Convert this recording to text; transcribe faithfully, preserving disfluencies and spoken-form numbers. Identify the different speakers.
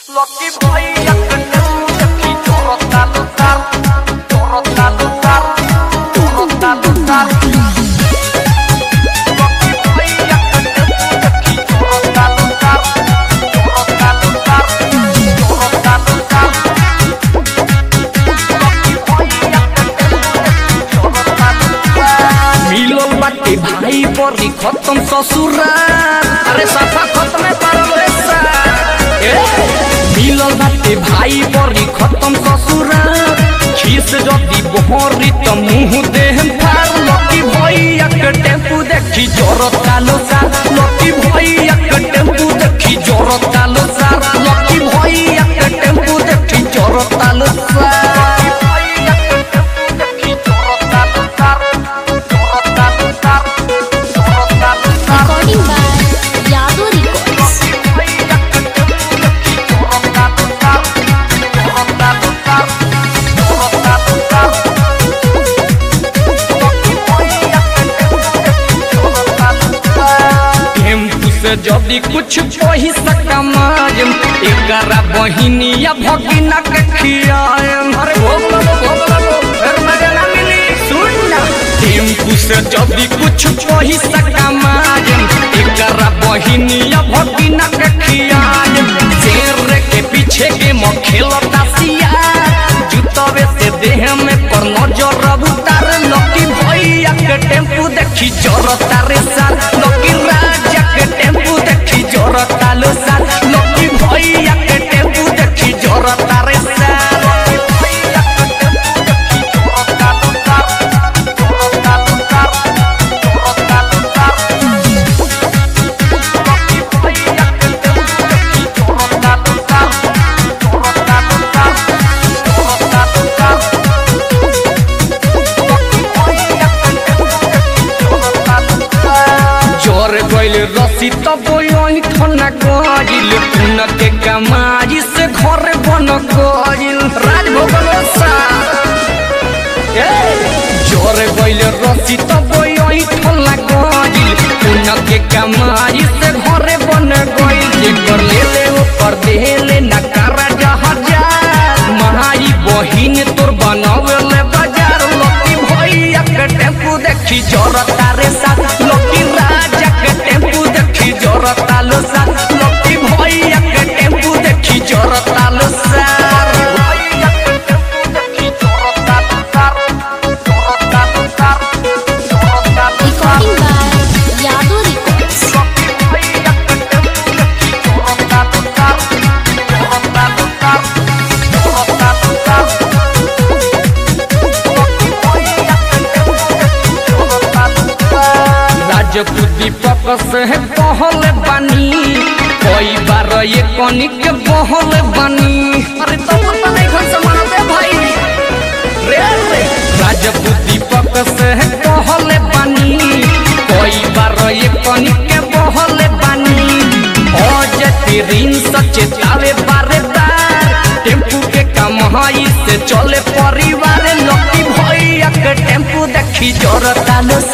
Speaker 1: Lucky boy yang gendut Deki corot talutar Corot talutar Corot talutar Lucky boy yang gendut Deki corot talutar Corot talutar Corot talutar Lucky boy yang gendut Deki corot talutar
Speaker 2: मिलो बाटे भाई बड़ी खत्म ससुराल अरे सफा खत्म है परवेसा मिलो बाटे भाई बड़ी खत्म ससुराल खीस जदी बहरी त मुंह देह फार लकी भैया के टेम्पू देखी जोरत कालो सा लकी भैया के टेम्पू देखी जोरत कालो सा लकी भैया के टेम्पू देखी जोरत कालो सा
Speaker 3: Recording by Yadu Records.
Speaker 2: Tempo से जदी कुछ कही सकमायम एकरा बहिनिया भगिना के खियायम अरे भोगलो भोगलो फिर मजा ना मिली सुन ना टेम्पू से जदी कुछ कही सकमायम एकरा बहिनिया भगिना के खियायम शेर के पीछे के मखेलता सिया जुतवे से देह में पर नजर उतार लकी भैया के टेम्पू देखी जोरता रे साल लकी राजा के टेम्पू देखी जोरता लो साल लकी भैया के टेम्पू देखी जोरता रे साल जोर गइल रसी तब यही ठन्ना गइल पुन के कमाई से घर बन गइल राजभोग सा जोर गइल रसी तब यही ठन्ना गइल पुन के कमाई से घर बन गइल जेकर ले ले ऊपर देले नकारा जहाजा महाई बहिन तोर बनावेले बाजार लकी भैया के टेम्पू देखी जोरता रे साथ लकी राजा के टेम्पू देखी जोरता लो साथ लकी भैया के टेम्पू देखी जोरता लो साथ
Speaker 3: Recording by Yadu Records.
Speaker 2: राजपूती पक से बहल बानी कई बार ये कनी के बहल बानी अरे तो पता नहीं घर से मानते भाई रे रे राजपूती पक से बहल बानी कई बार ये कनी के बहल बानी आज तीन सच्चे तावे बारे बार टेम्पू के कमाई से चले परिवार लकी भैया के टेम्पू देखी जोरता लो